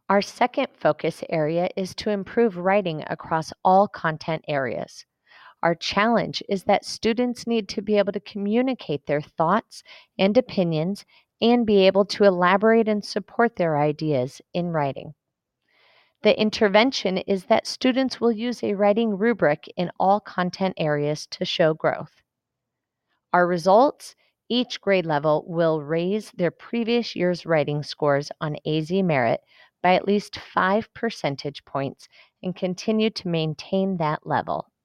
Our second focus area is to improve writing across all content areas. Our challenge is that students need to be able to communicate their thoughts and opinions and be able to elaborate and support their ideas in writing. The intervention is that students will use a writing rubric in all content areas to show growth. Our results: each grade level will raise their previous year's writing scores on AZ Merit by at least 5 percentage points and continue to maintain that level.